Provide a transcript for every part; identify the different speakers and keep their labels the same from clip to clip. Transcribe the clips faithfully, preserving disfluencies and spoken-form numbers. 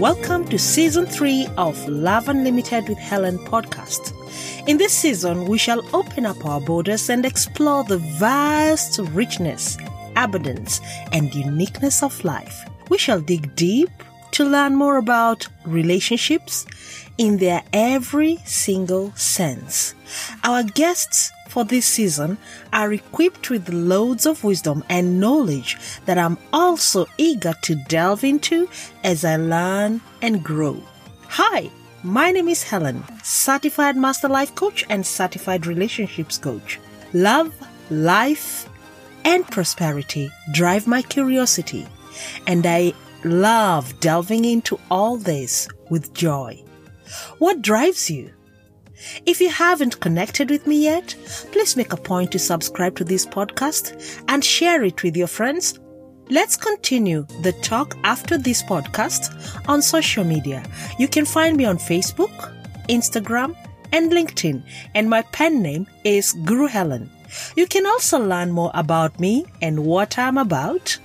Speaker 1: Welcome to Season three of Love Unlimited with Helen podcast. In this season, we shall open up our borders and explore the vast richness, abundance, and uniqueness of life. We shall dig deep to learn more about relationships in their every single sense. Our guests for this season are equipped with loads of wisdom and knowledge that I'm also eager to delve into as I learn and grow. Hi, my name is Helen, Certified Master Life Coach and Certified Relationships Coach. Love, life, and prosperity drive my curiosity, and I love delving into all this with joy. What drives you? If you haven't connected with me yet, please make a point to subscribe to this podcast and share it with your friends. Let's continue the talk after this podcast on social media. You can find me on Facebook, Instagram, and LinkedIn, and my pen name is Guru Helen. You can also learn more about me and what I'm about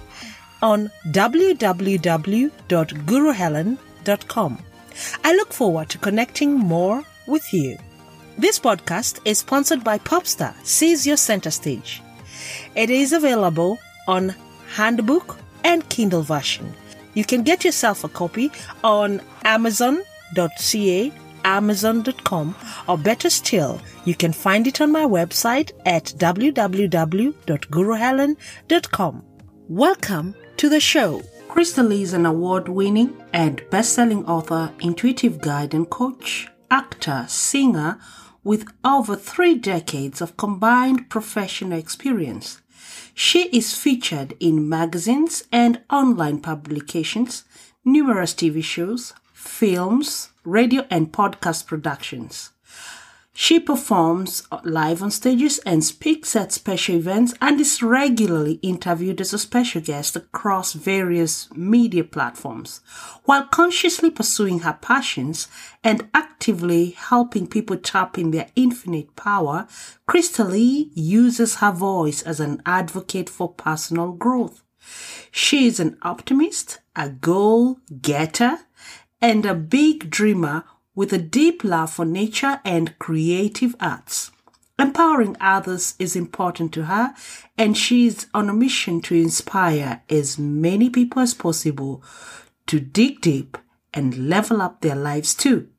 Speaker 1: on w w w dot guru helen dot com. I look forward to connecting more with you. This podcast is sponsored by Popstar, Seize Your Center Stage. It is available on Handbook and Kindle version. You can get yourself a copy on amazon dot c a, amazon dot com, or better still, you can find it on my website at w w w dot guru helen dot com. Welcome to the show. Krista Lee is an award-winning and best-selling author, intuitive guide and coach, actor, singer, with over three decades of combined professional experience. She is featured in magazines and online publications, numerous T V shows, films, radio and podcast productions. She performs live on stages and speaks at special events and is regularly interviewed as a special guest across various media platforms. While consciously pursuing her passions and actively helping people tap in their infinite power, Krista Lee uses her voice as an advocate for personal growth. She is an optimist, a goal-getter, and a big dreamer with a deep love for nature and creative arts. Empowering others is important to her, and she is on a mission to inspire as many people as possible to dig deep and level up their lives too.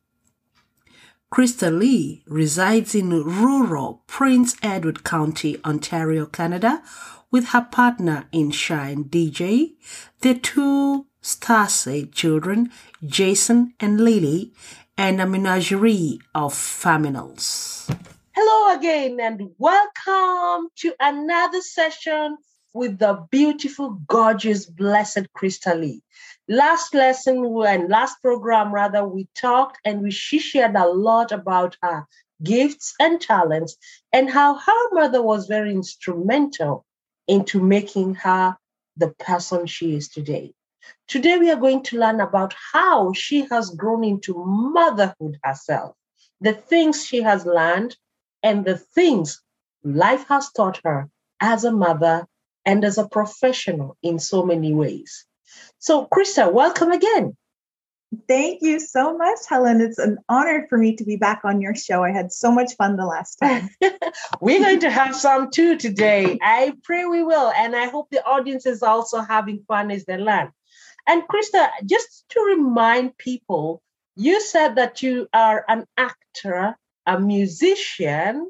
Speaker 1: Krista Lee resides in rural Prince Edward County, Ontario, Canada, with her partner in Shine, D J, their two star-seed children, Jason and Lily, and a menagerie of faminals. Hello again, and welcome to another session with the beautiful, gorgeous, blessed Krista Lee. Last lesson and last program, rather, we talked and we she shared a lot about her gifts and talents and how her mother was very instrumental into making her the person she is today. Today, we are going to learn about how she has grown into motherhood herself, the things she has learned, and the things life has taught her as a mother and as a professional in so many ways. So, Krista, welcome again.
Speaker 2: Thank you so much, Helen. It's an honor for me to be back on your show. I had so much fun the last time.
Speaker 1: We're going to have some too today. I pray we will. And I hope the audience is also having fun as they learn. And Krista, just to remind people, you said that you are an actor, a musician,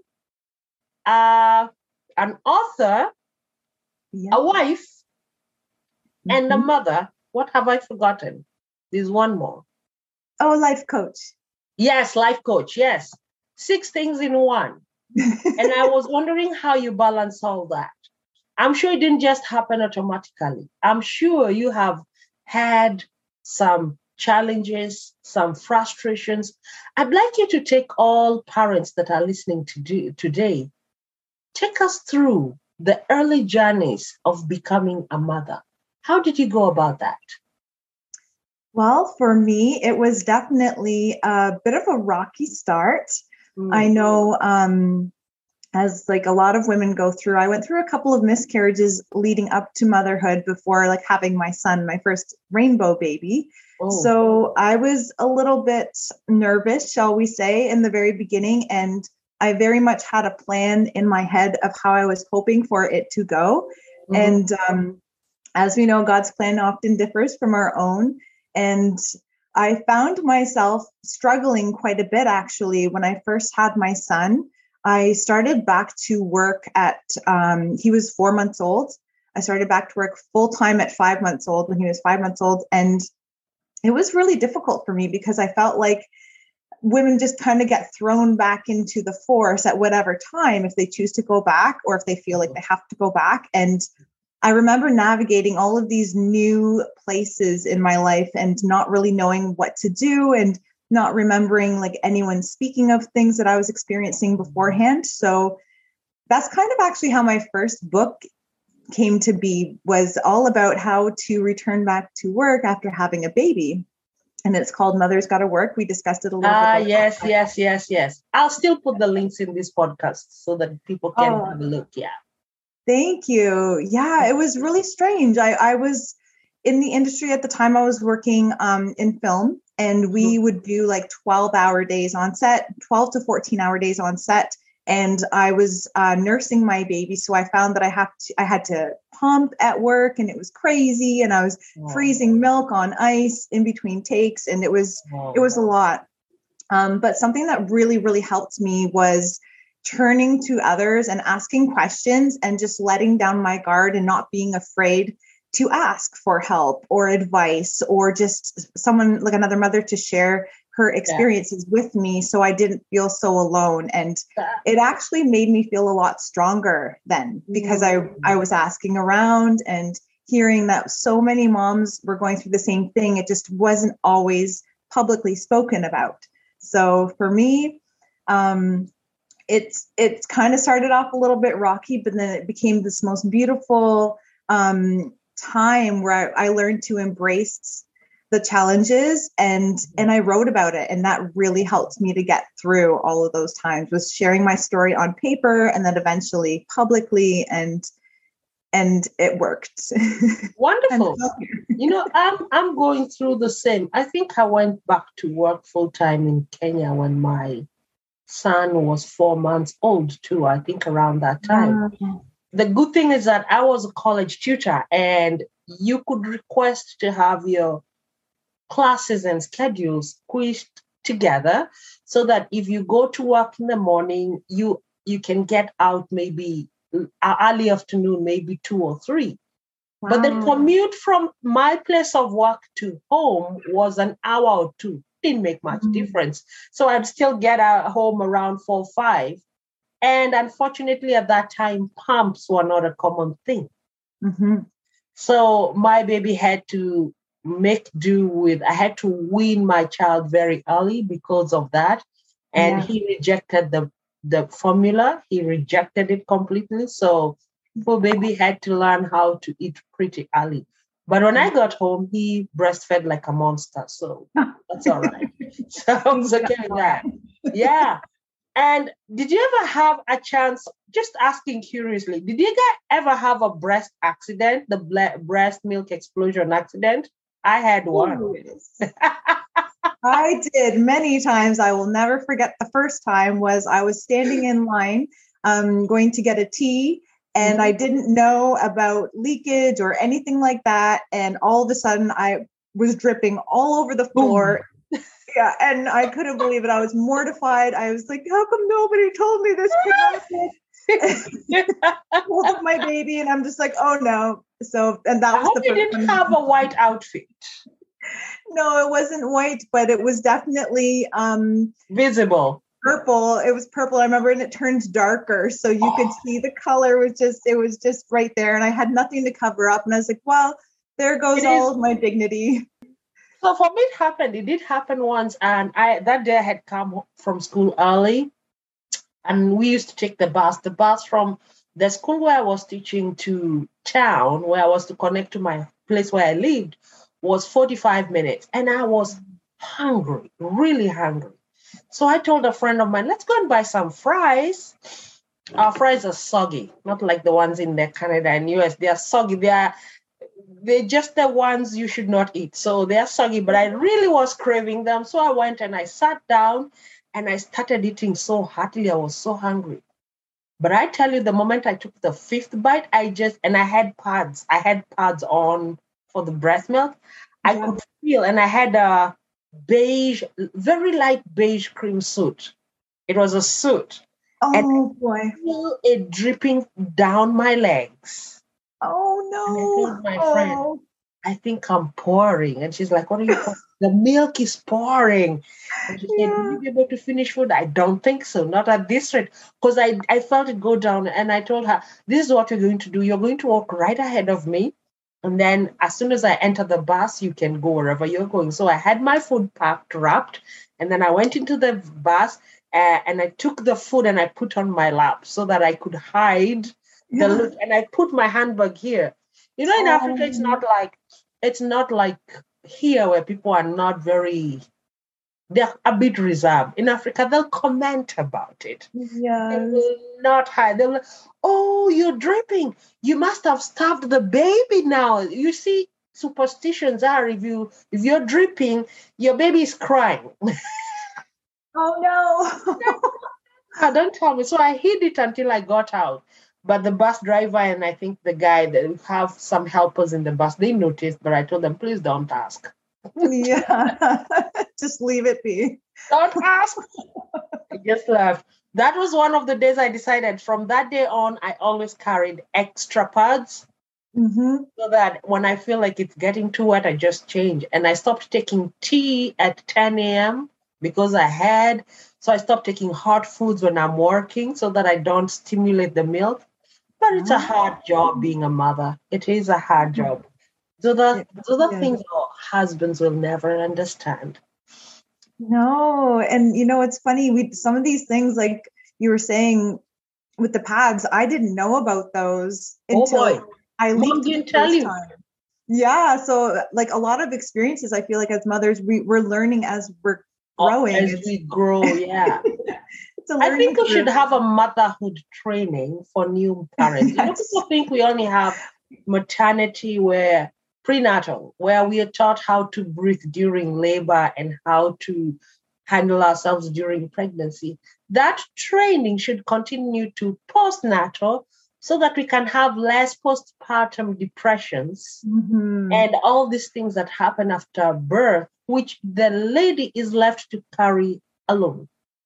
Speaker 1: uh, an author, yeah. a wife, mm-hmm. and a mother. What have I forgotten? There's one more.
Speaker 2: Oh, life coach.
Speaker 1: Yes, life coach. Yes. Six things in one. And I was wondering how you balance all that. I'm sure it didn't just happen automatically. I'm sure you have had some challenges, some frustrations. I'd like you to take all parents that are listening to do, today, take us through the early journeys of becoming a mother. How did you go about that?
Speaker 2: Well, for me, it was definitely a bit of a rocky start. Mm-hmm. I know um, as like a lot of women go through, I went through a couple of miscarriages leading up to motherhood before like having my son, my first rainbow baby. Oh. So I was a little bit nervous, shall we say, in the very beginning. And I very much had a plan in my head of how I was hoping for it to go. Mm-hmm. And um, as we know, God's plan often differs from our own. And I found myself struggling quite a bit, actually, when I first had my son. I started back to work at, um, he was four months old. I started back to work full time at five months old when he was five months old. And it was really difficult for me because I felt like women just kind of get thrown back into the force at whatever time, if they choose to go back or if they feel like they have to go back. And I remember navigating all of these new places in my life and not really knowing what to do and not remembering like anyone speaking of things that I was experiencing beforehand. So that's kind of actually how my first book came to be, was all about how to return back to work after having a baby. And it's called Mother's Gotta Work. We discussed it a little
Speaker 3: ah,
Speaker 2: bit.
Speaker 3: Ah, yes, yes, yes, yes. I'll still put the links in this podcast so that people can oh, have a look. Yeah.
Speaker 2: Thank you. Yeah, it was really strange. I, I was in the industry at the time. I was working um, in film. And we would do like twelve hour days on set, twelve to fourteen hour days on set. And I was uh, nursing my baby. So I found that I have to, I had to pump at work and it was crazy. And I was wow. freezing milk on ice in between takes. And it was, wow. it was a lot. Um, but something that really, really helped me was turning to others and asking questions and just letting down my guard and not being afraid to ask for help or advice or just someone like another mother to share her experiences yeah. with me. So I didn't feel so alone. And yeah. it actually made me feel a lot stronger then because mm-hmm. I, I was asking around and hearing that so many moms were going through the same thing. It just wasn't always publicly spoken about. So for me, um, it's, it's kind of started off a little bit rocky, but then it became this most beautiful, um, time where I, I learned to embrace the challenges and and I wrote about it, and that really helped me to get through all of those times, was sharing my story on paper and then eventually publicly, and and it worked.
Speaker 3: Wonderful. You know, I'm I'm going through the same. I think I went back to work full time in Kenya when my son was four months old too. I think around that time. Uh-huh. The good thing is that I was a college tutor and you could request to have your classes and schedules squished together so that if you go to work in the morning, you you can get out maybe early afternoon, maybe two or three. Wow. But the commute from my place of work to home was an hour or two. Didn't make much mm-hmm. difference. So I'd still get out home around four, five. And unfortunately, at that time, pumps were not a common thing. Mm-hmm. So my baby had to make do with, I had to wean my child very early because of that. And yeah. he rejected the, the formula. He rejected it completely. So poor baby had to learn how to eat pretty early. But when I got home, he breastfed like a monster. So that's all right. So I was okay with that. Yeah. And did you ever have a chance, just asking curiously, did you guys ever have a breast accident, the ble- breast milk explosion accident? I had one.
Speaker 2: Oh, yes. I did many times. I will never forget the first time was I was standing in line um, going to get a tea, and mm-hmm. I didn't know about leakage or anything like that. And all of a sudden I was dripping all over the floor. Ooh. Yeah, and I couldn't believe it. I was mortified. I was like, how come nobody told me this could happen? Holding my baby, and I'm just like, oh no. So, and that
Speaker 3: I
Speaker 2: was
Speaker 3: hope
Speaker 2: the
Speaker 3: you
Speaker 2: first
Speaker 3: didn't
Speaker 2: one.
Speaker 3: have a white outfit.
Speaker 2: No, it wasn't white, but it was definitely um,
Speaker 3: visible.
Speaker 2: Purple. It was purple. I remember, and it turned darker, so you oh. could see the color was just. It was just right there, and I had nothing to cover up. And I was like, well, there goes it all is- of my dignity.
Speaker 3: So for me, it happened. It did happen once. And I that day I had come from school early. And we used to take the bus. The bus from the school where I was teaching to town, where I was to connect to my place where I lived, was forty-five minutes. And I was hungry, really hungry. So I told a friend of mine, let's go and buy some fries. Our fries are soggy, not like the ones in the Canada and U S. They are soggy. They are they're just the ones you should not eat. So they are soggy, but I really was craving them. So I went and I sat down and I started eating so heartily. I was so hungry. But I tell you, the moment I took the fifth bite, I just, and I had pads. I had pads on for the breast milk. I
Speaker 2: Yeah.
Speaker 3: could feel, and I had a beige, very light beige cream suit. It was a suit. And
Speaker 2: Oh boy.
Speaker 3: I feel it dripping down my legs.
Speaker 2: Oh
Speaker 3: And I
Speaker 2: no.
Speaker 3: told my friend,
Speaker 2: Oh.
Speaker 3: I think I'm pouring. And she's like, what are you pouring? The milk is pouring. And she said,
Speaker 2: Yeah.
Speaker 3: will you be able to finish food? I don't think so, not at this rate. Because I, I felt it go down. And I told her, this is what you're going to do. You're going to walk right ahead of me. And then as soon as I enter the bus, you can go wherever you're going. So I had my food packed, wrapped. And then I went into the bus uh, and I took the food and I put on my lap so that I could hide
Speaker 2: Yeah.
Speaker 3: the look. And I put my handbag here. You know, in
Speaker 2: Oh.
Speaker 3: Africa, it's not like, it's not like here where people are not very, they're a bit reserved. In Africa, they'll comment about it. They
Speaker 2: Yes.
Speaker 3: will not hide. They'll like, oh, you're dripping. You must have starved the baby now. You see, superstitions are if you if you're dripping, your baby is crying.
Speaker 2: Oh no.
Speaker 3: Ah, don't tell me. So I hid it until I got out. But the bus driver and I think the guy that have some helpers in the bus, they noticed, but I told them, please don't ask.
Speaker 2: Yeah. Just leave it be.
Speaker 3: Don't ask. I just left. That was one of the days I decided from that day on, I always carried extra pads
Speaker 2: Mm-hmm.
Speaker 3: so that when I feel like it's getting too wet, I just change. And I stopped taking tea at ten a.m. because I had. So I stopped taking hot foods when I'm working so that I don't stimulate the milk. But it's a hard job being a mother. It is a hard job. So the, so the
Speaker 2: Yeah.
Speaker 3: things our husbands will never understand.
Speaker 2: No, and you know it's funny. We some of these things, like you were saying with the pads, I didn't know about those
Speaker 3: Oh
Speaker 2: until
Speaker 3: boy.
Speaker 2: I
Speaker 3: Mom
Speaker 2: leaked it
Speaker 3: didn't
Speaker 2: the
Speaker 3: tell
Speaker 2: first
Speaker 3: you.
Speaker 2: time. Yeah, so like a lot of experiences, I feel like as mothers, we, we're learning as we're growing.
Speaker 3: As
Speaker 2: It's,
Speaker 3: we grow, yeah.
Speaker 2: it's a
Speaker 3: I
Speaker 2: learning
Speaker 3: think we should
Speaker 2: curve.
Speaker 3: have a motherhood training for new parents. You know,
Speaker 2: Yes.
Speaker 3: people think we only have maternity where prenatal, where we are taught how to breathe during labor and how to handle ourselves during pregnancy. That training should continue to postnatal so that we can have less postpartum depressions
Speaker 2: Mhm.
Speaker 3: and all these things that happen after birth, which the lady is left to carry alone.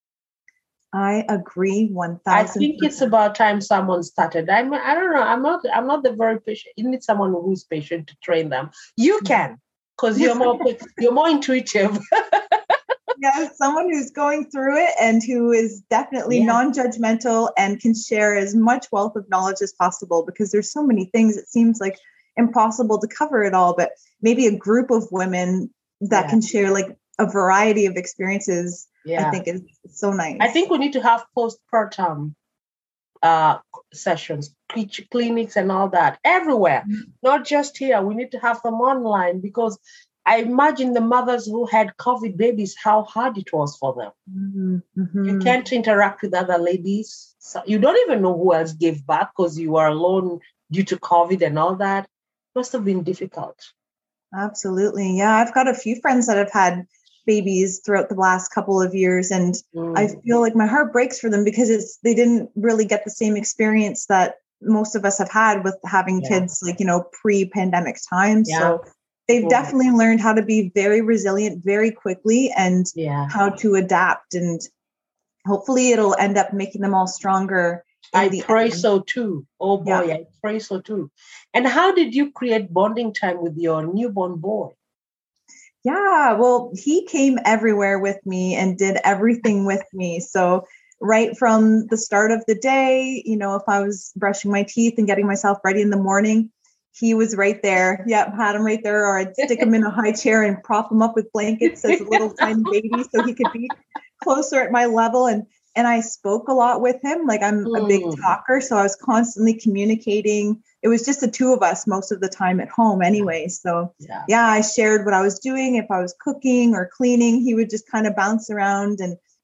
Speaker 2: I agree one
Speaker 3: I
Speaker 2: thousand.
Speaker 3: think it's about time someone started. I'm I don't know. I'm not I'm not the very patient. You need someone who's patient to train them. You can, because you're more you're more intuitive.
Speaker 2: Yeah, someone who's going through it and who is definitely
Speaker 3: Yeah.
Speaker 2: non-judgmental and can share as much wealth of knowledge as possible, because there's so many things, it seems like impossible to cover it all, but maybe a group of women that
Speaker 3: Yeah.
Speaker 2: can share like a variety of experiences,
Speaker 3: Yeah.
Speaker 2: I think is so nice.
Speaker 3: I think we need to have postpartum uh, sessions, cl- clinics, and all that everywhere, not just here. We need to have them online because I imagine the mothers who had COVID babies, how hard it was for them.
Speaker 2: Mm-hmm.
Speaker 3: You can't interact with other ladies. So you don't even know who else gave birth because you were alone due to COVID and all that. It must have been difficult.
Speaker 2: Absolutely. Yeah, I've got a few friends that have had babies throughout the last couple of years, and
Speaker 3: Mm.
Speaker 2: I feel like my heart breaks for them because it's they didn't really get the same experience that most of us have had with having
Speaker 3: Yeah.
Speaker 2: kids, like, you know, pre-pandemic times.
Speaker 3: Yeah.
Speaker 2: So they've
Speaker 3: Mm.
Speaker 2: definitely learned how to be very resilient very quickly and
Speaker 3: Yeah.
Speaker 2: how to adapt, and hopefully it'll end up making them all stronger. in
Speaker 3: I
Speaker 2: the
Speaker 3: pray
Speaker 2: end.
Speaker 3: so too. Oh boy,
Speaker 2: Yeah.
Speaker 3: I pray so too. And how did you create bonding time with your newborn boy?
Speaker 2: Yeah, well, he came everywhere with me and did everything with me. So, right from the start of the day, you know, if I was brushing my teeth and getting myself ready in the morning, he was right there. Yep, had him right there. Or I'd stick him in a high chair and prop him up with blankets as a little tiny baby so he could be closer at my level. And and I spoke a lot with him. Like, I'm a big
Speaker 3: Mm.
Speaker 2: talker, so I was constantly communicating. It was just the two of us most of the time at home anyway. So
Speaker 3: Yeah.
Speaker 2: yeah, I shared what I was doing. If I was cooking or cleaning, he would just kind of bounce around and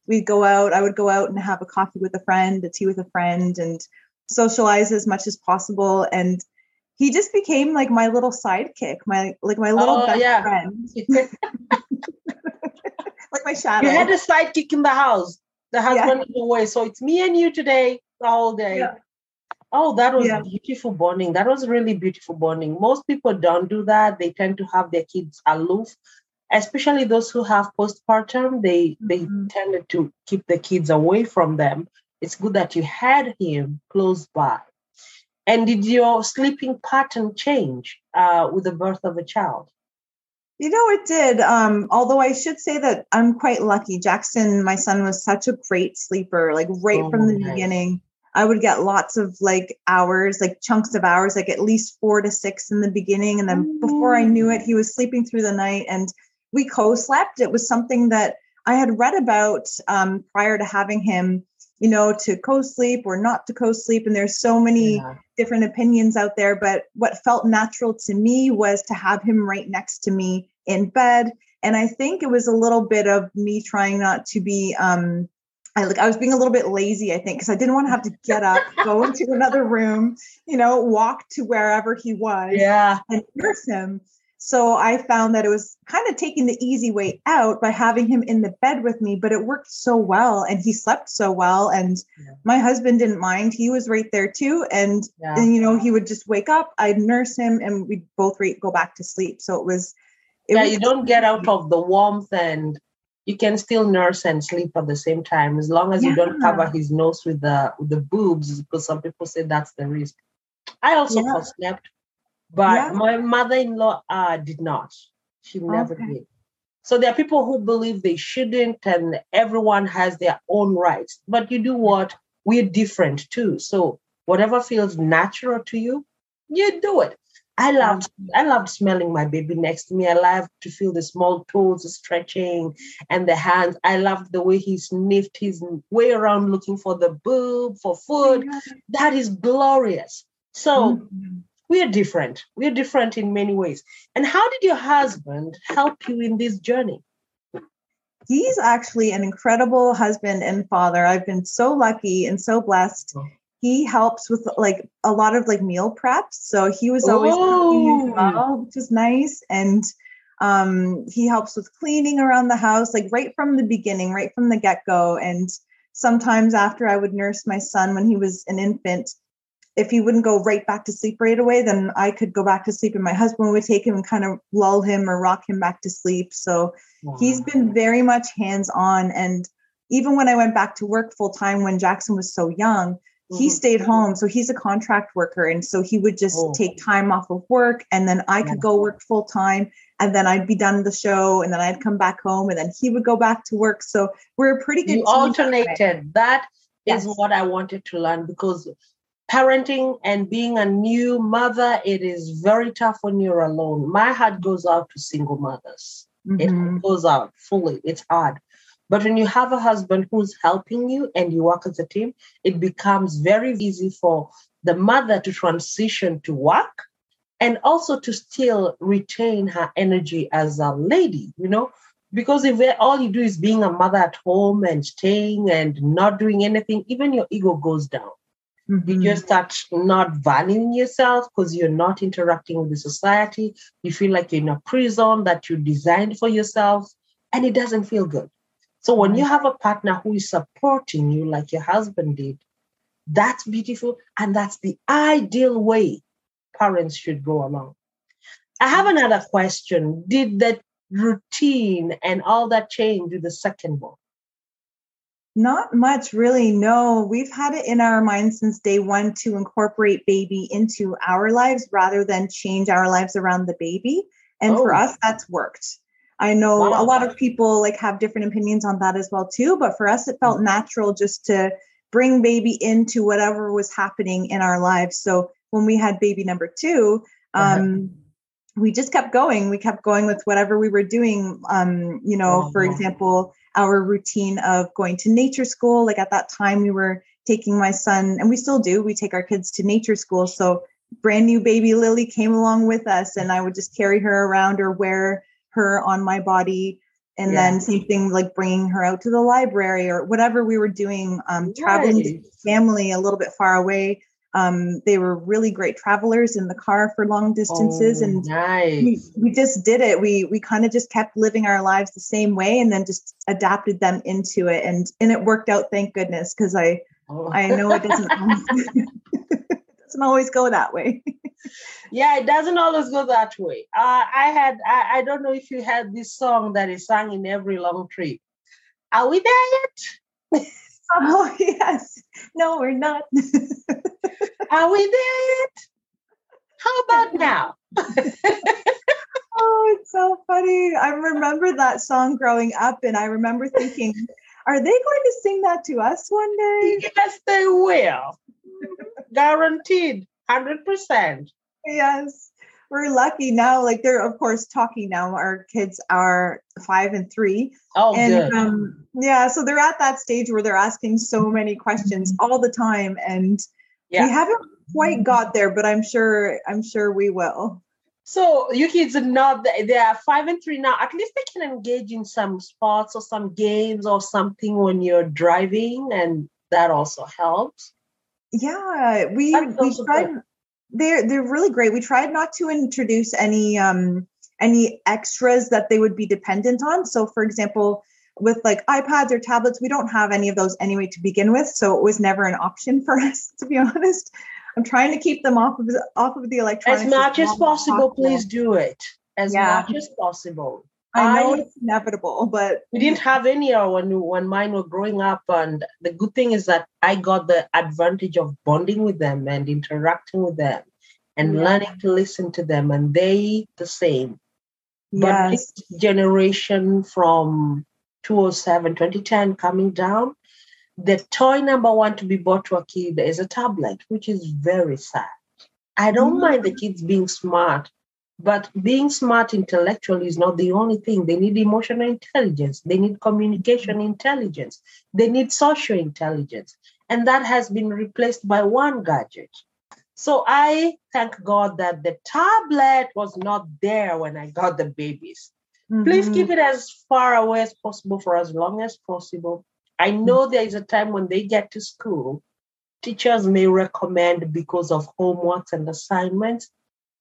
Speaker 2: we'd go out. I would go out and have a coffee with a friend, a tea with a friend, and socialize as much as possible. And he just became like my little sidekick, my like my little
Speaker 3: Oh,
Speaker 2: best
Speaker 3: yeah.
Speaker 2: friend. Like my shadow.
Speaker 3: You had a sidekick in the house. The husband
Speaker 2: Yeah.
Speaker 3: is away. So it's me and you today, the whole day.
Speaker 2: Yeah.
Speaker 3: Oh, that was
Speaker 2: Yeah.
Speaker 3: beautiful bonding. That was really beautiful bonding. Most people don't do that. They tend to have their kids aloof, especially those who have postpartum. They they
Speaker 2: Mhm.
Speaker 3: tended to keep the kids away from them. It's good that you had him close by. And did your sleeping pattern change uh, with the birth of a child?
Speaker 2: You know, it did. Um, although I should say that I'm quite lucky. Jackson, my son, was such a great sleeper, like right
Speaker 3: Oh,
Speaker 2: from the
Speaker 3: nice.
Speaker 2: beginning. I would get lots of like hours, like chunks of hours, like at least four to six in the beginning. And then before I knew it, he was sleeping through the night and we co-slept. It was something that I had read about um, prior to having him, you know, to co-sleep or not to co-sleep. And there's so many
Speaker 3: Yeah.
Speaker 2: different opinions out there. But what felt natural to me was to have him right next to me in bed. And I think it was a little bit of me trying not to be, um, I like I was being a little bit lazy, I think, because I didn't want to have to get up, go into another room, you know, walk to wherever he was
Speaker 3: Yeah.
Speaker 2: and nurse him. So I found that it was kind of taking the easy way out by having him in the bed with me, but it worked so well and he slept so well. And
Speaker 3: Yeah.
Speaker 2: my husband didn't mind. He was right there too. And,
Speaker 3: Yeah.
Speaker 2: and you know, he would just wake up, I'd nurse him and we'd both re- go back to sleep. So it was, it
Speaker 3: Yeah,
Speaker 2: was
Speaker 3: you don't get out of the warmth and you can still nurse and sleep at the same time as long as you don't
Speaker 2: Yeah.
Speaker 3: cover his nose with the with the boobs, because some people say that's the risk. I also
Speaker 2: Yeah.
Speaker 3: co-slept, but
Speaker 2: Yeah.
Speaker 3: my mother-in-law uh, did not. She never
Speaker 2: Okay.
Speaker 3: did. So there are people who believe they shouldn't, and everyone has their own rights. But you do what? We're different too. So whatever feels natural to you, you do it. I loved I loved smelling my baby next to me. I loved to feel the small toes stretching and the hands. I loved the way he sniffed his way around looking for the boob, for food. That is glorious. So
Speaker 2: Mhm.
Speaker 3: we are different. We are different in many ways. And how did your husband help you in this journey?
Speaker 2: He's actually an incredible husband and father. I've been so lucky and so blessed. He helps with like a lot of like meal preps. So he was always cooking as well, which is nice. And um, he helps with cleaning around the house, like right from the beginning, right from the get-go. And sometimes after I would nurse my son when he was an infant, if he wouldn't go right back to sleep right away, then I could go back to sleep and my husband would take him and kind of lull him or rock him back to sleep. So
Speaker 3: Wow.
Speaker 2: he's been very much hands-on. And even when I went back to work full time when Jackson was so young, he
Speaker 3: Mhm.
Speaker 2: stayed home. So he's a contract worker. And so he would just
Speaker 3: Oh.
Speaker 2: take time off of work and then I could
Speaker 3: Yeah.
Speaker 2: go work full time and then I'd be done the show and then I'd come back home and then he would go back to work. So we're a pretty good
Speaker 3: You
Speaker 2: team that way.
Speaker 3: alternated. That is
Speaker 2: Yes.
Speaker 3: what I wanted to learn, because parenting and being a new mother, it is very tough when you're alone. My heart goes out to single mothers.
Speaker 2: Mhm.
Speaker 3: It goes out fully. It's hard. But when you have a husband who's helping you and you work as a team, it becomes very easy for the mother to transition to work and also to still retain her energy as a lady, you know? Because if all you do is being a mother at home and staying and not doing anything, even your ego goes down. You
Speaker 2: Mhm.
Speaker 3: just start not valuing yourself because you're not interacting with the society. You feel like you're in a prison that you designed for yourself, and it doesn't feel good. So when you have a partner who is supporting you like your husband did, that's beautiful, and that's the ideal way parents should go along. I have another question. Did that routine and all that change with the second one?
Speaker 2: Not much, really. No, we've had it in our minds since day one to incorporate baby into our lives rather than change our lives around the baby. And for
Speaker 3: Oh.
Speaker 2: us, that's worked. I know
Speaker 3: Wow.
Speaker 2: a lot of people like have different opinions on that as well too, but for us, it felt natural just to bring baby into whatever was happening in our lives. So when we had baby number two, um, we just kept going. We kept going with whatever we were doing. Um, you know,
Speaker 3: Wow.
Speaker 2: for example, our routine of going to nature school. Like at that time, we were taking my son, and we still do. We take our kids to nature school. So brand new baby Lily came along with us, and I would just carry her around or wear her on my body And
Speaker 3: Yeah.
Speaker 2: then same thing, like bringing her out to the library or whatever we were doing, um, traveling
Speaker 3: Right.
Speaker 2: to family a little bit far away. Um, they were really great travelers in the car for long distances.
Speaker 3: Oh,
Speaker 2: And
Speaker 3: nice.
Speaker 2: we, we just did it. We we kind of just kept living our lives the same way and then just adapted them into it. And and it worked out, thank goodness, because I
Speaker 3: Oh.
Speaker 2: I know it doesn't always, it doesn't always go that way.
Speaker 3: Yeah, it doesn't always go that way. Uh, I had, I, I don't know if you had this song that is sung in every long trip. Are we there yet?
Speaker 2: Oh, yes. No, we're not.
Speaker 3: Are we there yet? How about now?
Speaker 2: Oh, it's so funny. I remember that song growing up, and I remember thinking, are they going to sing that to us one day?
Speaker 3: Yes, they will. Guaranteed, one hundred percent.
Speaker 2: Yes. We're lucky now. Like, they're, of course, talking now. Our kids are five and three.
Speaker 3: Oh,
Speaker 2: and
Speaker 3: good.
Speaker 2: um, yeah, so they're at that stage where they're asking so many questions all the time. And
Speaker 3: Yeah.
Speaker 2: we haven't quite got there, but I'm sure, I'm sure we will.
Speaker 3: So you kids are not, they are five and three now. At least they can engage in some sports or some games or something when you're driving, and that also helps.
Speaker 2: Yeah, we
Speaker 3: That's
Speaker 2: we
Speaker 3: also
Speaker 2: tried.
Speaker 3: good.
Speaker 2: They're they're really great. We tried not to introduce any um any extras that they would be dependent on. So, for example, with like iPads or tablets, we don't have any of those anyway to begin with. So it was never an option for us, to be honest. I'm trying to keep them off of the, off of the electronics
Speaker 3: As much as
Speaker 2: long
Speaker 3: possible, please do it. As
Speaker 2: Yeah.
Speaker 3: much as possible.
Speaker 2: I know
Speaker 3: I-
Speaker 2: it's inevitable, but
Speaker 3: We didn't have any uh, when when mine were growing up, and the good thing is that I got the advantage of bonding with them and interacting with them and
Speaker 2: Yeah.
Speaker 3: learning to listen to them, and they the same. But
Speaker 2: yes,
Speaker 3: this generation from two thousand seven, twenty ten coming down, the toy number one to be bought to a kid is a tablet, which is very sad. I don't
Speaker 2: Mhm.
Speaker 3: mind the kids being smart, but being smart intellectually is not the only thing. They need emotional intelligence. They need communication intelligence. They need social intelligence. And that has been replaced by one gadget. So I thank God that the tablet was not there when I got the babies. Please
Speaker 2: Mhm.
Speaker 3: keep it as far away as possible for as long as possible. I know there is a time when they get to school, teachers may recommend because of homeworks and assignments.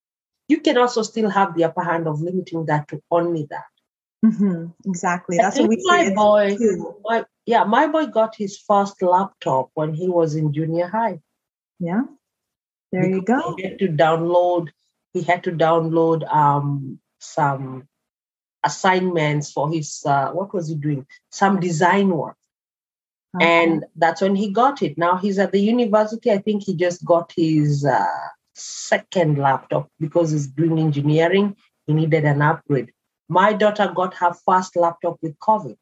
Speaker 3: You can also still have the upper hand of limiting that to only that.
Speaker 2: Mhm. Exactly.
Speaker 3: I
Speaker 2: That's what
Speaker 3: think
Speaker 2: we
Speaker 3: my
Speaker 2: see.
Speaker 3: boy,
Speaker 2: too.
Speaker 3: my, yeah, my boy got his first laptop when he was in junior high.
Speaker 2: Yeah. There you
Speaker 3: Because
Speaker 2: go.
Speaker 3: He had to download. He had to download um some assignments for his uh, what was he doing? Some design work.
Speaker 2: Okay.
Speaker 3: And that's when he got it. Now he's at the university. I think he just got his uh, second laptop because he's doing engineering. He needed an upgrade. My daughter got her first laptop with COVID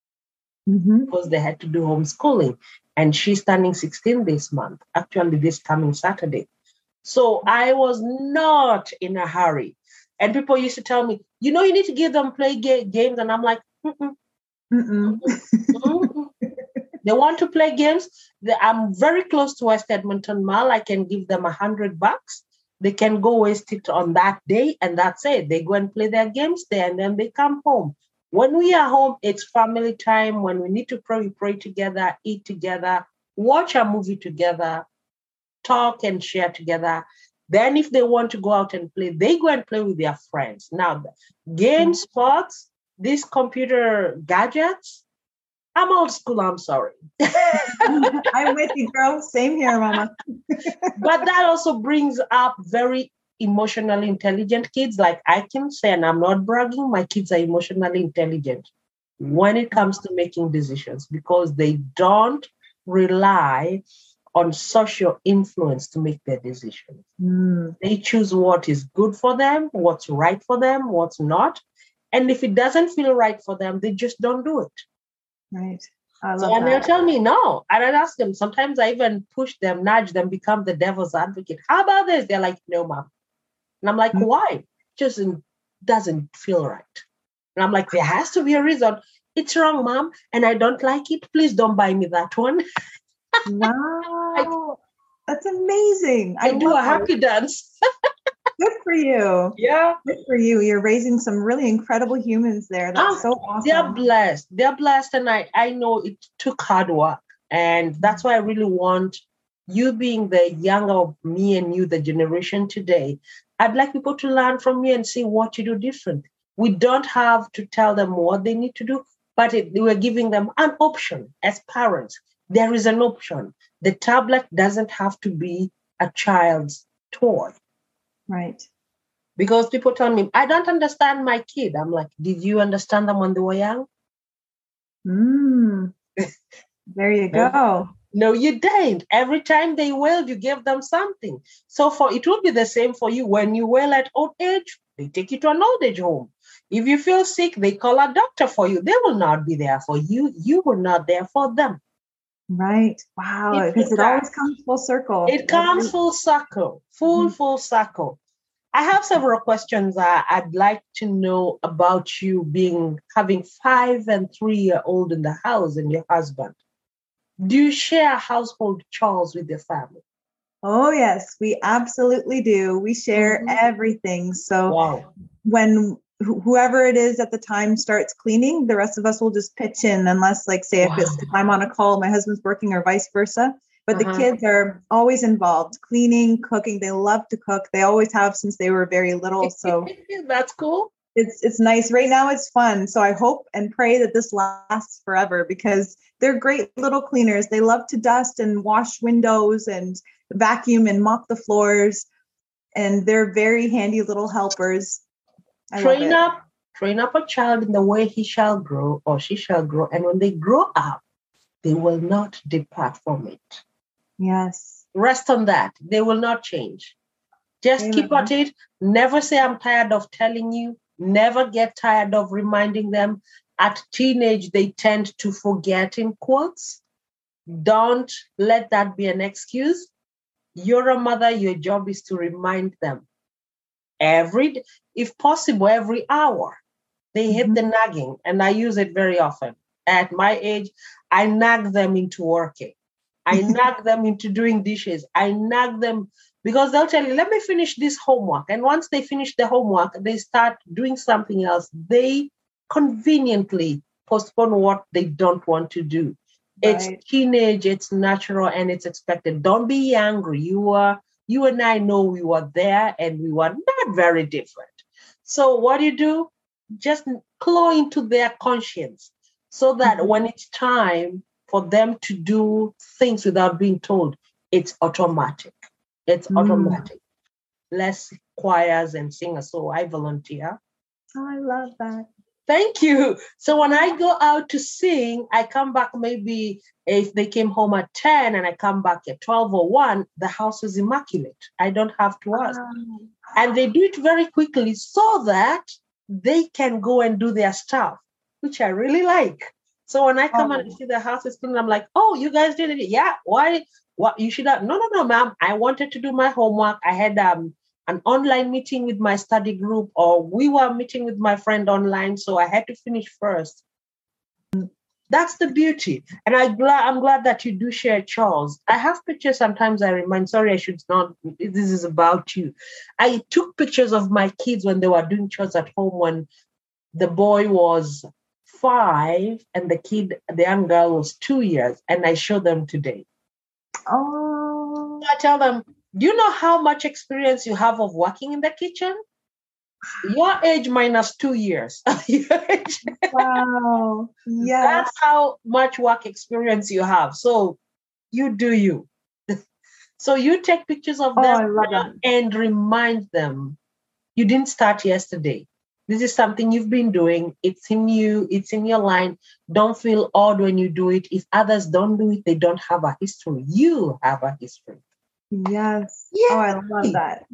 Speaker 2: Mhm.
Speaker 3: because they had to do homeschooling. And she's turning sixteen this month, actually this coming Saturday. So I was not in a hurry. And people used to tell me, you know, you need to give them play ga- games. And I'm like, mm-mm,
Speaker 2: Mm-mm.
Speaker 3: mm-mm. They want to play games. They, I'm very close to West Edmonton Mall. I can give them a hundred bucks. They can go waste it on that day, and that's it. They go and play their games there, and then they come home. When we are home, it's family time. When we need to pray, we pray together, eat together, watch a movie together, talk and share together. Then if they want to go out and play, they go and play with their friends. Now, game sports, these computer gadgets, I'm old school, I'm sorry.
Speaker 2: I'm with you, girl. Same here, Mama.
Speaker 3: But that also brings up very emotionally intelligent kids. Like I can say, and I'm not bragging, my kids are emotionally intelligent when it comes to making decisions because they don't rely on social influence to make their decisions.
Speaker 2: Mm.
Speaker 3: They choose what is good for them, what's right for them, what's not. And if it doesn't feel right for them, they just don't do it.
Speaker 2: Right. I love
Speaker 3: So, and they'll
Speaker 2: that.
Speaker 3: tell me no. And I'd ask them, sometimes I even push them, nudge them, become the devil's advocate. How about this? They're like, no, mom. And I'm like,
Speaker 2: Mm.
Speaker 3: why? Just doesn't feel right. And I'm like, there has to be a reason. It's wrong, mom. And I don't like it. Please don't buy me that one.
Speaker 2: Wow. That's amazing.
Speaker 3: I,
Speaker 2: I
Speaker 3: do
Speaker 2: love
Speaker 3: a happy dance.
Speaker 2: Good for you.
Speaker 3: Yeah.
Speaker 2: Good for you. You're raising some really incredible humans there. That's
Speaker 3: Ah,
Speaker 2: so awesome.
Speaker 3: They're blessed. They're blessed. And I, I know it took hard work. And that's why I really want you, being the younger of me and you, the generation today. I'd like people to learn from you and see what you do different. We don't have to tell them what they need to do, but it, we're giving them an option as parents. There is an option. The tablet doesn't have to be a child's toy.
Speaker 2: Right.
Speaker 3: Because people tell me, I don't understand my kid. I'm like, did you understand them when they were young?
Speaker 2: Mm. There you go.
Speaker 3: No, you didn't. Every time they wailed, you gave them something. So for it will be the same for you. When you wail at old age, they take you to an old age home. If you feel sick, they call a doctor for you. They will not be there for you. You were not there for them.
Speaker 2: Right. Wow. Because it always comes full circle.
Speaker 3: It comes full circle, full, mm-hmm. full circle. I have several questions uh, I'd like to know about you being having five and three year old in the house and your husband. Do you share household chores with your family?
Speaker 2: Oh, yes, we absolutely do. We share mm-hmm. everything. So
Speaker 3: wow.
Speaker 2: when wh- whoever it is at the time starts cleaning, the rest of us will just pitch in, unless, like, say, wow. if, it's, if I'm on a call, my husband's working, or vice versa. But uh-huh. the kids are always involved, cleaning, cooking. They love to cook. They always have since they were very little. So
Speaker 3: that's cool.
Speaker 2: It's it's nice. Right now it's fun. So I hope and pray that this lasts forever, because they're great little cleaners. They love to dust and wash windows and vacuum and mop the floors. And they're very handy little helpers. I
Speaker 3: train up, train up a child in the way he shall grow or she shall grow. And when they grow up, they will not depart from it.
Speaker 2: Yes.
Speaker 3: Rest on that. They will not change. Just Amen. Keep at it. Never say, I'm tired of telling you. Never get tired of reminding them. At teenage, they tend to forget, in quotes. Don't let that be an excuse. You're a mother. Your job is to remind them every, if possible, every hour. They hit mm-hmm. the nagging, and I use it very often. At my age, I nag them into working. I nag them into doing dishes. I nag them because they'll tell you, let me finish this homework. And once they finish the homework, they start doing something else. They conveniently postpone what they don't want to do. Right. It's teenage, it's natural, and it's expected. Don't be angry. You are, you and I know we were there and we were not very different. So what do you do? Just claw into their conscience so that mm-hmm. when it's time for them to do things without being told, it's automatic. It's mm. automatic. Less choirs and singers. So I volunteer.
Speaker 2: Oh, I love that.
Speaker 3: Thank you. So when I go out to sing, I come back maybe if they came home at ten and I come back at twelve or one, the house is immaculate. I don't have to ask. Um, and they do it very quickly so that they can go and do their stuff, which I really like. So when I come oh. and see the house is clean, I'm like, oh, you guys did it. Yeah. Why? What you should have? No, no, no, ma'am. I wanted to do my homework. I had um an online meeting with my study group, or we were meeting with my friend online. So I had to finish first. That's the beauty. And I glad, I'm glad that you do share chores. I have pictures. Sometimes I remind, sorry, I should not, this is about you. I took pictures of my kids when they were doing chores at home when the boy was five and the kid, the young girl was two years. And I show them today.
Speaker 2: Oh.
Speaker 3: I tell them, do you know how much experience you have of working in the kitchen? Your age minus two years.
Speaker 2: Wow. Yes.
Speaker 3: That's how much work experience you have. So you do you. So you take pictures of
Speaker 2: oh,
Speaker 3: them and remind them, you didn't start yesterday. This is something you've been doing. It's in you. It's in your line. Don't feel odd when you do it. If others don't do it, they don't have a history. You have a history.
Speaker 2: Yes.
Speaker 3: Yay.
Speaker 2: Oh, I love that.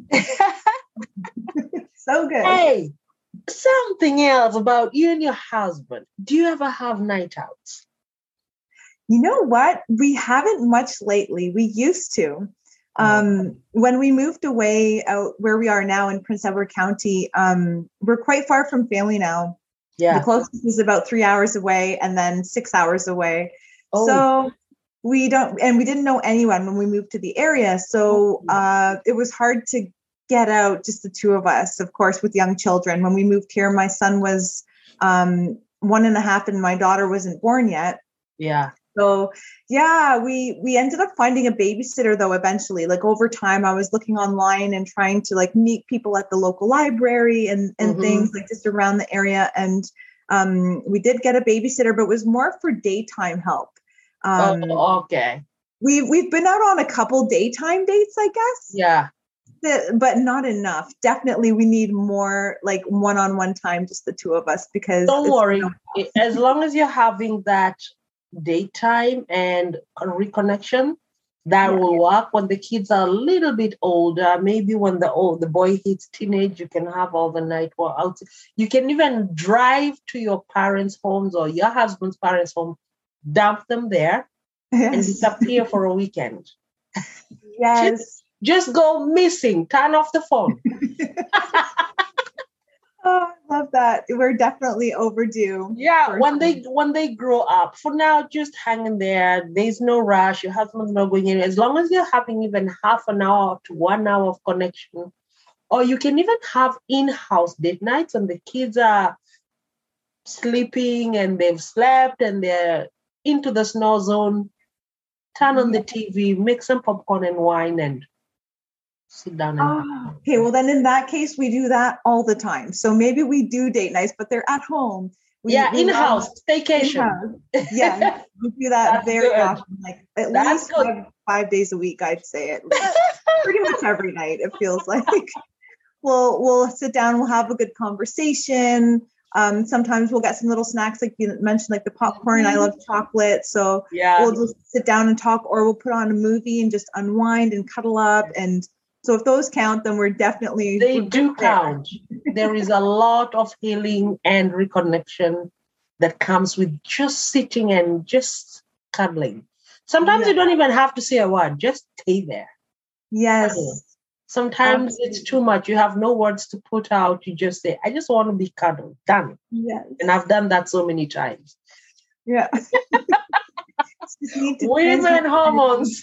Speaker 2: So good.
Speaker 3: Hey, something else about you and your husband. Do you ever have night outs?
Speaker 2: You know what? We haven't much lately. We used to. Um, when we moved away out where we are now in Prince Edward County, um, we're quite far from family now.
Speaker 3: Yeah.
Speaker 2: The closest is about three hours away and then six hours away. Oh. So we don't, and we didn't know anyone when we moved to the area. So uh, it was hard to get out, just the two of us, of course, with young children. When we moved here, my son was um, one and a half and my daughter wasn't born yet.
Speaker 3: Yeah.
Speaker 2: So yeah, we we ended up finding a babysitter though eventually. Like over time, I was looking online and trying to like meet people at the local library and and mm-hmm. things like just around the area. And um, we did get a babysitter, but it was more for daytime help. Um,
Speaker 3: oh, okay.
Speaker 2: We we've been out on a couple daytime dates, I guess.
Speaker 3: Yeah.
Speaker 2: But not enough. Definitely, we need more like one-on-one time, just the two of us. Because
Speaker 3: don't worry, as long as you're having that daytime and a reconnection, that yeah. will work. When the kids are a little bit older, maybe when the old the boy hits teenage, you can have all the night or out. You can even drive to your parents' homes or your husband's parents' home, dump them there, yes. and disappear for a weekend.
Speaker 2: Yes.
Speaker 3: Just, just go missing. Turn off the phone.
Speaker 2: Oh, I love that. We're definitely overdue.
Speaker 3: Yeah, when they when they grow up. For now, just hang in there. There's no rush. Your husband's not going in. As long as you're having even half an hour to one hour of connection, or you can even have in-house date nights when the kids are sleeping and they've slept and they're into the snow zone. Turn on the T V, make some popcorn and wine, and sit down. And
Speaker 2: oh, okay, well then in that case, we do that all the time. So maybe we do date nights, but they're at home. We,
Speaker 3: yeah,
Speaker 2: we
Speaker 3: in-house, staycation.
Speaker 2: In-house. Yeah, we do that
Speaker 3: That's
Speaker 2: very
Speaker 3: good.
Speaker 2: often. Like at
Speaker 3: That's
Speaker 2: least five, five days a week, I'd say at least. Pretty much every night, it feels like. We'll we'll sit down, we'll have a good conversation. Um, sometimes we'll get some little snacks, like you mentioned, like the popcorn. Mm-hmm. I love chocolate, so
Speaker 3: yeah.
Speaker 2: we'll just sit down and talk, or we'll put on a movie and just unwind and cuddle up. And so if those count, then we're definitely
Speaker 3: they
Speaker 2: we're
Speaker 3: do
Speaker 2: there.
Speaker 3: count. There is a lot of healing and reconnection that comes with just sitting and just cuddling. Sometimes yeah. you don't even have to say a word; just stay there.
Speaker 2: Yes.
Speaker 3: Cuddle. Sometimes Absolutely. It's too much. You have no words to put out. You just say, I just want to be cuddled. Done.
Speaker 2: Yes.
Speaker 3: And I've done that so many times.
Speaker 2: Yeah.
Speaker 3: Women hormones.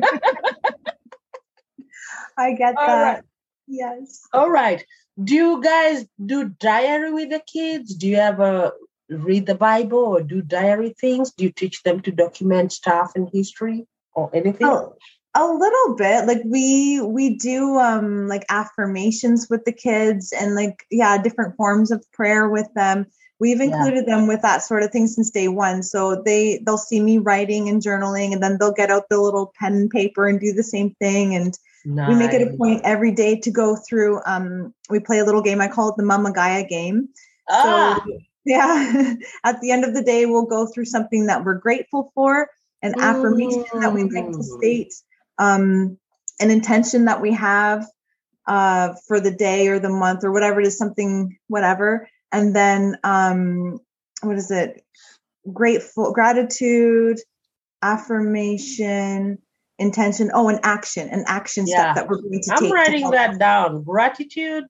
Speaker 2: I get
Speaker 3: All
Speaker 2: that.
Speaker 3: Right.
Speaker 2: Yes.
Speaker 3: All right. Do you guys do diary with the kids? Do you ever read the Bible or do diary things? Do you teach them to document stuff in history or anything?
Speaker 2: Oh. A little bit. Like we we do um like affirmations with the kids and like yeah different forms of prayer with them. We've included yeah. them with that sort of thing since day one. So they they'll see me writing and journaling, and then they'll get out the little pen and paper and do the same thing. And nice. We make it a point every day to go through. Um, we play a little game. I call it the Mama Gaia game.
Speaker 3: Ah.
Speaker 2: So yeah, at the end of the day, we'll go through something that we're grateful for, an mm. affirmation that we like to state. Um, an intention that we have uh, for the day or the month or whatever it is, something, whatever. And then, um, what is it? Grateful, gratitude, affirmation, intention. Oh, an action, an action
Speaker 3: yeah.
Speaker 2: step that we're going to
Speaker 3: I'm
Speaker 2: take.
Speaker 3: I'm writing
Speaker 2: to
Speaker 3: that down. Gratitude,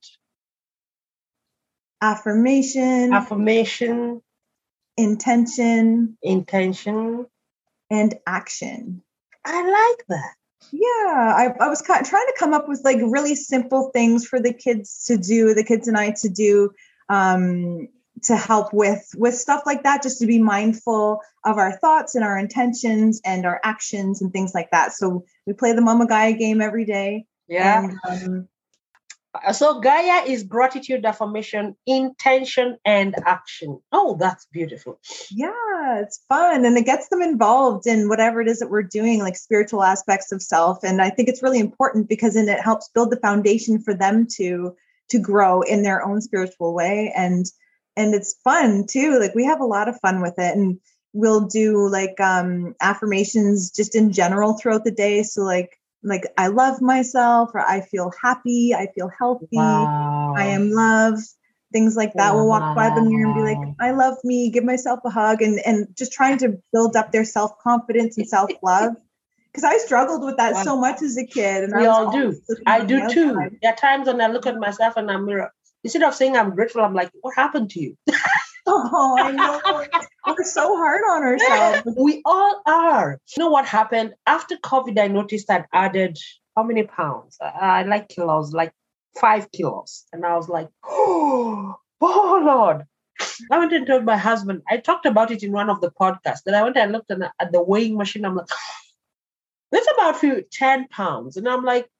Speaker 2: affirmation,
Speaker 3: affirmation,
Speaker 2: intention,
Speaker 3: intention,
Speaker 2: and action.
Speaker 3: I like that.
Speaker 2: Yeah, I, I was kind of trying to come up with like really simple things for the kids to do, the kids and I to do, um, to help with with stuff like that, just to be mindful of our thoughts and our intentions and our actions and things like that. So we play the Mama Gaia game every day.
Speaker 3: Yeah.
Speaker 2: And, um,
Speaker 3: so Gaia is gratitude, affirmation, intention, and action. Oh, that's beautiful.
Speaker 2: Yeah, it's fun. And it gets them involved in whatever it is that we're doing, like spiritual aspects of self. And I think it's really important because then it helps build the foundation for them to to grow in their own spiritual way. And and it's fun too. Like we have a lot of fun with it. And we'll do like um, affirmations just in general throughout the day. So like, like I love myself, or I feel happy, I feel healthy,
Speaker 3: wow.
Speaker 2: I am loved, things like that. Wow. We'll walk by the mirror and be like, I love me, give myself a hug, and and just trying to build up their self-confidence and self-love. Because I struggled with that wow. so much as a kid. And
Speaker 3: we
Speaker 2: I
Speaker 3: all do. I do too. There are times when I look at myself in the mirror, instead of saying I'm grateful, I'm like, what happened to you?
Speaker 2: Oh, I know. We're so hard on ourselves.
Speaker 3: We all are. You know what happened? After COVID, I noticed I'd added how many pounds? I, I like kilos, like five kilos. And I was like, oh, oh Lord. I went and told my husband, I talked about it in one of the podcasts, that I went and looked at, at the weighing machine. I'm like, that's about ten pounds. And I'm like,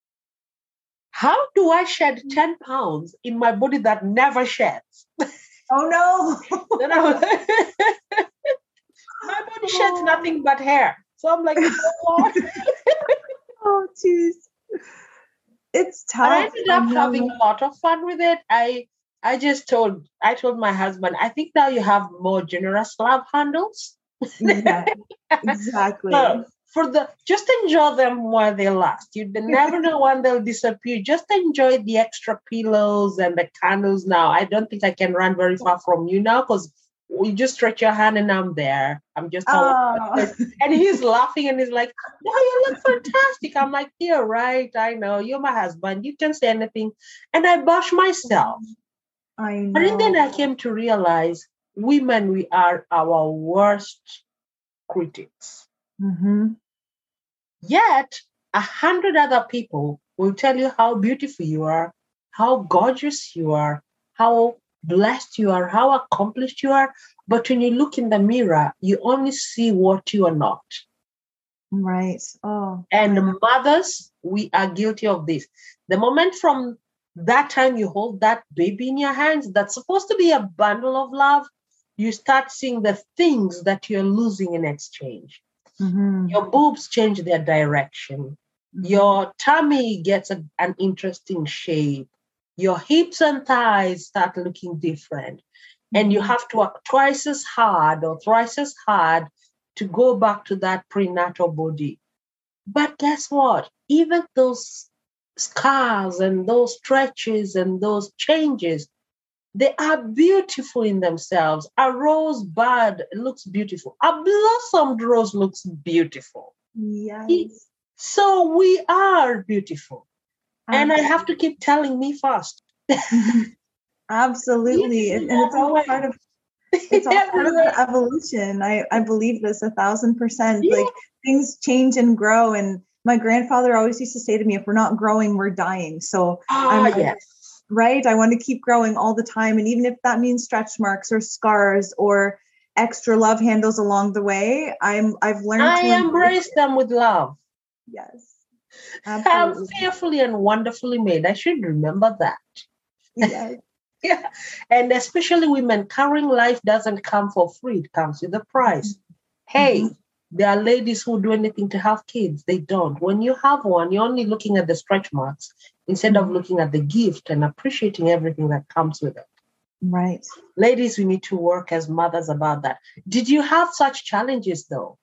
Speaker 3: how do I shed ten pounds in my body that never sheds?
Speaker 2: Oh, no.
Speaker 3: Then I was like, my body sheds nothing but hair. So I'm like, oh,
Speaker 2: oh, geez. It's tough.
Speaker 3: But I ended up having a lot of fun with it. I I just told I told my husband, I think now you have more generous love handles.
Speaker 2: Yeah, exactly.
Speaker 3: So for the just enjoy them while they last. You never know when they'll disappear. Just enjoy the extra pillows and the candles now. I don't think I can run very far from you now because you just stretch your hand and I'm there. I'm just
Speaker 2: oh.
Speaker 3: And he's laughing and he's like, no, you look fantastic. I'm like, you're right. I know. You're my husband. You can say anything. And I bash myself.
Speaker 2: I know.
Speaker 3: And then I came to realize women, we are our worst critics.
Speaker 2: Mm-hmm.
Speaker 3: Yet a hundred other people will tell you how beautiful you are, how gorgeous you are, how blessed you are, how accomplished you are. But when you look in the mirror, you only see what you are not.
Speaker 2: Right. Oh.
Speaker 3: And mothers, we are guilty of this. The moment from that time you hold that baby in your hands, that's supposed to be a bundle of love, you start seeing the things that you're losing in exchange.
Speaker 2: Mm-hmm.
Speaker 3: Your boobs change their direction. Mm-hmm. Your tummy gets a, an interesting shape. Your hips and thighs start looking different. Mm-hmm. And you have to work twice as hard or thrice as hard to go back to that prenatal body. But guess what? Even those scars and those stretches and those changes, they are beautiful in themselves. A rosebud looks beautiful. A blossomed rose looks beautiful.
Speaker 2: Yes.
Speaker 3: So we are beautiful. And
Speaker 2: Absolutely.
Speaker 3: I have to keep telling me first.
Speaker 2: Absolutely. And it's all part of it's all part of the evolution. I, I believe this a thousand percent. Yeah. Like things change and grow. And my grandfather always used to say to me, if we're not growing, we're dying. So
Speaker 3: ah,
Speaker 2: I'm
Speaker 3: yes.
Speaker 2: right. I want to keep growing all the time. And even if that means stretch marks or scars or extra love handles along the way, I'm I've learned
Speaker 3: I
Speaker 2: to
Speaker 3: embrace them with love.
Speaker 2: Yes.
Speaker 3: Absolutely. I'm fearfully and wonderfully made. I should remember that.
Speaker 2: Yes.
Speaker 3: Yeah. And especially women, carrying life doesn't come for free. It comes with a price. Mm-hmm. Hey, mm-hmm. There are ladies who do anything to have kids. They don't. When you have one, you're only looking at the stretch marks instead mm-hmm. of looking at the gift and appreciating everything that comes with it.
Speaker 2: Right.
Speaker 3: Ladies, we need to work as mothers about that. Did you have such challenges though?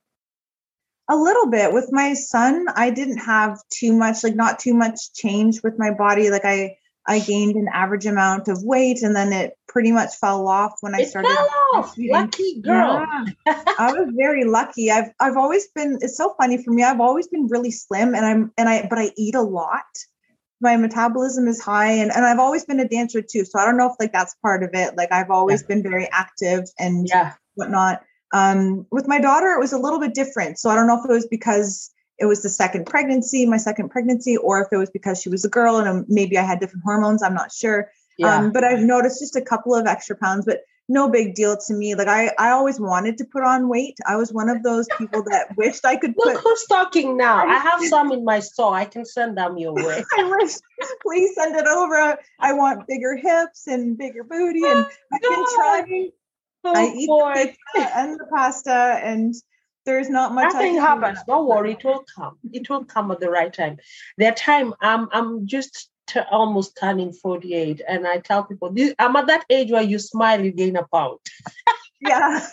Speaker 2: A little bit. With my son, I didn't have too much, like not too much change with my body. Like I, I gained an average amount of weight and then it pretty much fell off when I
Speaker 3: it
Speaker 2: started.
Speaker 3: Fell off. Lucky girl.
Speaker 2: Yeah. I was very lucky. I've I've always been, it's so funny for me. I've always been really slim and I'm and I but I eat a lot. My metabolism is high and, and I've always been a dancer too. So I don't know if like that's part of it. Like I've always yeah. been very active and
Speaker 3: yeah.
Speaker 2: whatnot. Um, with my daughter, it was a little bit different. So I don't know if it was because it was the second pregnancy, my second pregnancy, or if it was because she was a girl and um, maybe I had different hormones. I'm not sure. Yeah. Um, but I've noticed just a couple of extra pounds, but no big deal to me. Like I, I always wanted to put on weight. I was one of those people that wished I could
Speaker 3: Look
Speaker 2: put.
Speaker 3: Who's talking now? I have some in my store. I can send them your way.
Speaker 2: I wish. Please send it over. I want bigger hips and bigger booty. And I've been trying.
Speaker 3: Oh,
Speaker 2: I eat
Speaker 3: boy.
Speaker 2: the pizza and the pasta, and there's not much.
Speaker 3: Nothing happens. Do don't worry, it will come. It will come at the right time. Their time. I'm. I'm just t- almost turning forty-eight, and I tell people, this, I'm at that age where you smile, you gain a pound.
Speaker 2: Yeah.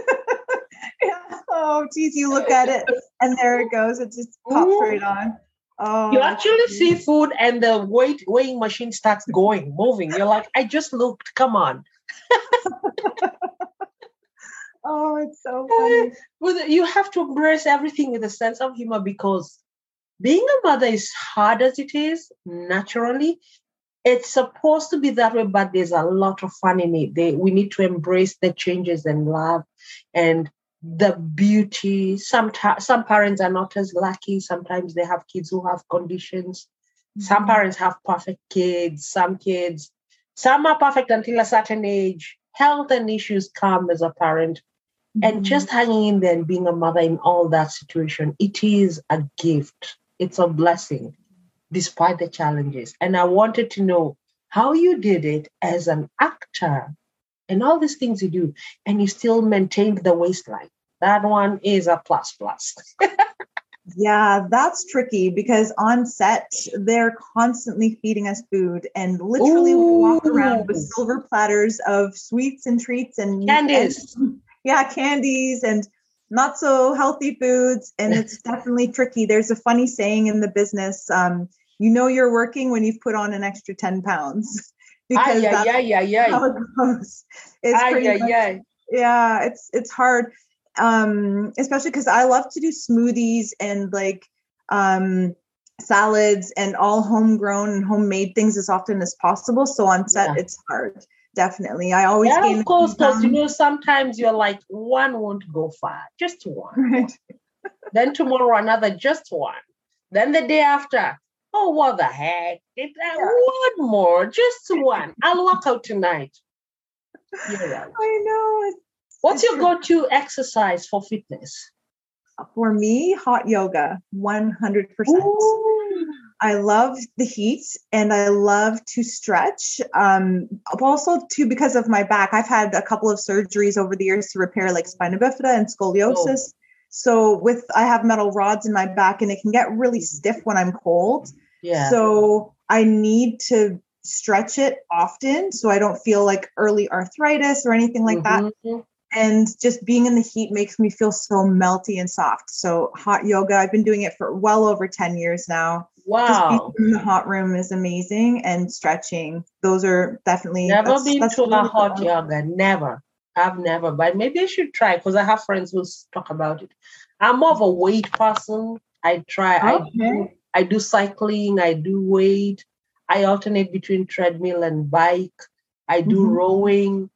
Speaker 2: Yeah. Oh, geez, you look at it, and there it goes. It just pops Ooh. Right on. Oh,
Speaker 3: you actually see food, and the weight weighing machine starts going, moving. You're like, I just looked. Come on.
Speaker 2: Oh, it's so funny.
Speaker 3: Well, you have to embrace everything with a sense of humor because being a mother is hard as it is naturally. It's supposed to be that way, but there's a lot of fun in it. They, we need to embrace the changes and love and the beauty. Some, ta- some parents are not as lucky. Sometimes they have kids who have conditions. Some parents have perfect kids, some kids, some are perfect until a certain age. Health and issues come as a parent. Mm-hmm. And just hanging in there and being a mother in all that situation, it is a gift. It's a blessing, despite the challenges. And I wanted to know how you did it as an actor and all these things you do, and you still maintained the waistline. That one is a plus plus.
Speaker 2: Yeah, that's tricky because on set, they're constantly feeding us food and literally we walk around with silver platters of sweets and treats and
Speaker 3: candies.
Speaker 2: And, yeah, candies and not so healthy foods. And it's definitely tricky. There's a funny saying in the business, um, you know you're working when you've put on an extra ten pounds. Because
Speaker 3: aye,
Speaker 2: that's
Speaker 3: aye, aye, aye,
Speaker 2: how it goes. It's
Speaker 3: aye,
Speaker 2: pretty
Speaker 3: aye,
Speaker 2: much,
Speaker 3: aye.
Speaker 2: Yeah, it's it's hard. Um, especially because I love to do smoothies and like um, salads and all homegrown and homemade things as often as possible. So on set, yeah. It's hard. Definitely. I always
Speaker 3: yeah,
Speaker 2: gain
Speaker 3: of course, because you know sometimes you're like one won't go far, just one.
Speaker 2: Right.
Speaker 3: Then tomorrow another, just one. Then the day after, oh what the heck? It, uh, yeah. One more, just one. I'll work out tonight. You're right.
Speaker 2: I know.
Speaker 3: What's your go-to exercise for fitness?
Speaker 2: For me, hot yoga, one hundred percent. Ooh. I love the heat and I love to stretch. Um, also, too, because of my back, I've had a couple of surgeries over the years to repair like spina bifida and scoliosis. Oh. So with I have metal rods in my back and it can get really stiff when I'm cold.
Speaker 3: Yeah.
Speaker 2: So I need to stretch it often so I don't feel like early arthritis or anything like mm-hmm. that. And just being in the heat makes me feel so melty and soft. So hot yoga, I've been doing it for well over ten years now.
Speaker 3: Wow.
Speaker 2: Just being in the hot room is amazing. And stretching. Those are definitely.
Speaker 3: Never
Speaker 2: that's,
Speaker 3: been
Speaker 2: that's
Speaker 3: to
Speaker 2: really
Speaker 3: a hot
Speaker 2: cool.
Speaker 3: yoga. Never. I've never. But maybe I should try because I have friends who talk about it. I'm more of a weight person. I try. Okay. I do, I do cycling. I do weight. I alternate between treadmill and bike. I do mm-hmm. rowing.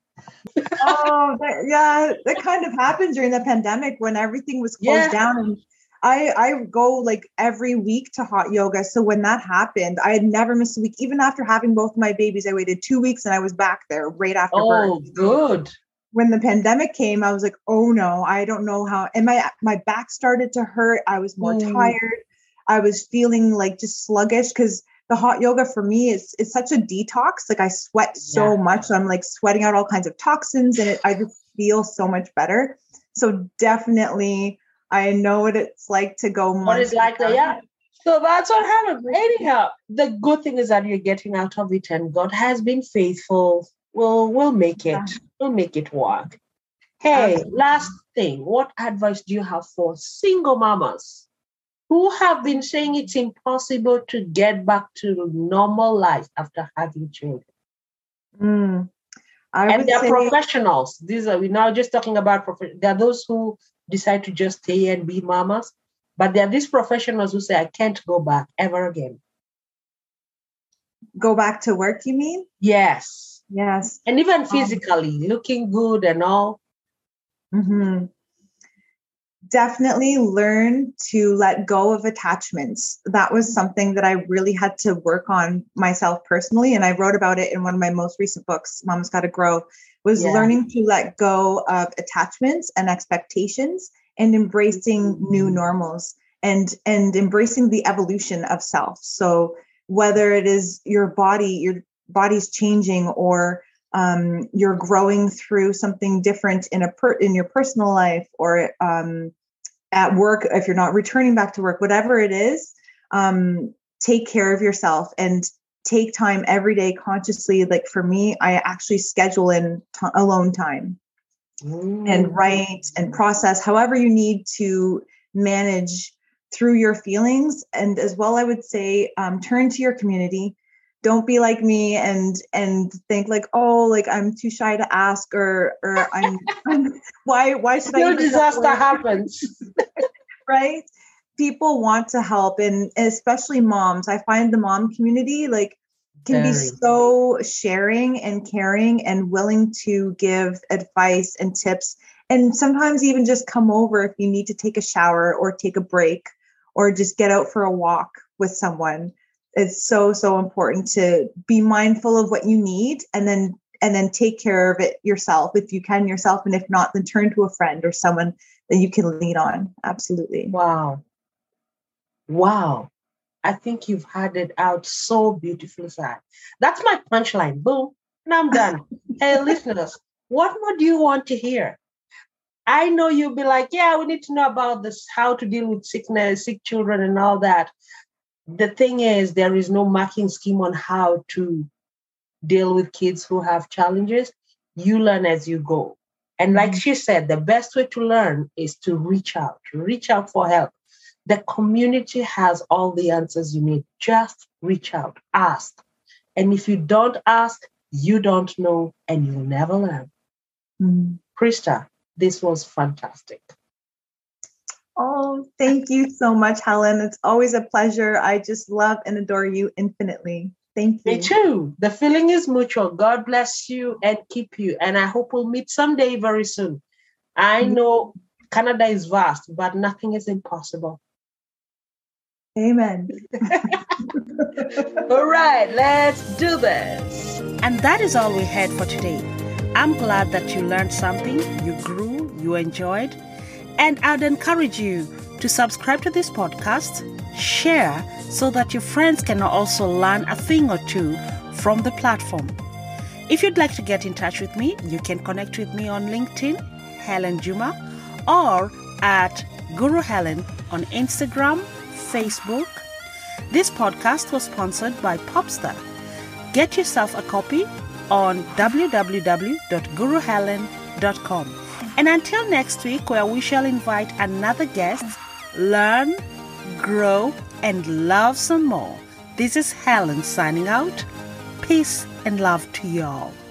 Speaker 2: Oh, that, yeah, that kind of happened during the pandemic when everything was closed yeah. down. And I, I go like every week to hot yoga. So when that happened, I had never missed a week. Even after having both my babies, I waited two weeks and I was back there right after
Speaker 3: oh,
Speaker 2: birth.
Speaker 3: Oh, good.
Speaker 2: When the pandemic came, I was like, oh no, I don't know how. And my, my back started to hurt. I was more mm. tired. I was feeling like just sluggish because the hot yoga for me is it's such a detox. Like I sweat so yeah. much. So I'm like sweating out all kinds of toxins and it, I just feel so much better. So definitely I know what it's like to go.
Speaker 3: What it's like, that, yeah. So that's what happened. Anyhow, the good thing is that you're getting out of it and God has been faithful. We'll, we'll make it. Yeah. We'll make it work. Hey, Absolutely. Last thing. What advice do you have for single mamas who have been saying it's impossible to get back to normal life after having children?
Speaker 2: Mm,
Speaker 3: and they're say- professionals. These are, we're now just talking about, prof- there are those who decide to just stay and be mamas, but there are these professionals who say, I can't go back ever again.
Speaker 2: Go back to work, you mean?
Speaker 3: Yes.
Speaker 2: Yes.
Speaker 3: And even physically, um, looking good and all.
Speaker 2: Mm-hmm. Definitely learn to let go of attachments. That was something that I really had to work on myself personally. And I wrote about it in one of my most recent books, Mama's Gotta Grow, was yeah. learning to let go of attachments and expectations and embracing mm-hmm. new normals and, and embracing the evolution of self. So whether it is your body, your body's changing or um, you're growing through something different in a per- in your personal life or um, at work, if you're not returning back to work, whatever it is, um, take care of yourself and take time every day consciously. Like for me, I actually schedule in t- alone time mm. and write and process however you need to manage through your feelings. And as well, I would say, um, turn to your community. Don't be like me and and think like, oh, like I'm too shy to ask or or I'm, I'm why why should
Speaker 3: no
Speaker 2: I?
Speaker 3: No disaster happens,
Speaker 2: right? People want to help, and especially moms. I find the mom community like can Very. be so sharing and caring and willing to give advice and tips, and sometimes even just come over if you need to take a shower or take a break or just get out for a walk with someone. it's so, so important to be mindful of what you need and then and then take care of it yourself if you can yourself. And if not, then turn to a friend or someone that you can lean on. Absolutely.
Speaker 3: Wow. Wow. I think you've had it out so beautifully, Sai. That's my punchline. Boom. And I'm done. Hey, listeners, what more do you want to hear? I know you'll be like, yeah, we need to know about this, how to deal with sickness, sick children and all that. The thing is, there is no marking scheme on how to deal with kids who have challenges. You learn as you go. And like she said, the best way to learn is to reach out, reach out for help. The community has all the answers you need. Just reach out, ask. And if you don't ask, you don't know, and you'll never learn. Mm. Krista, this was fantastic.
Speaker 2: Oh, thank you so much, Helen. It's always a pleasure. I just love and adore you infinitely. Thank you.
Speaker 3: Me too. The feeling is mutual. God bless you and keep you. And I hope we'll meet someday very soon. I know Canada is vast, but nothing is impossible.
Speaker 2: Amen.
Speaker 3: All right, let's do this.
Speaker 1: And that is all we had for today. I'm glad that you learned something, you grew, you enjoyed. And I'd encourage you to subscribe to this podcast, share so that your friends can also learn a thing or two from the platform. If you'd like to get in touch with me, you can connect with me on LinkedIn, Helen Juma, or at Guru Helen on Instagram, Facebook. This podcast was sponsored by Popstar. Get yourself a copy on w w w dot guru helen dot com. And until next week, where we shall invite another guest, learn, grow, and love some more. This is Helen signing out. Peace and love to you all.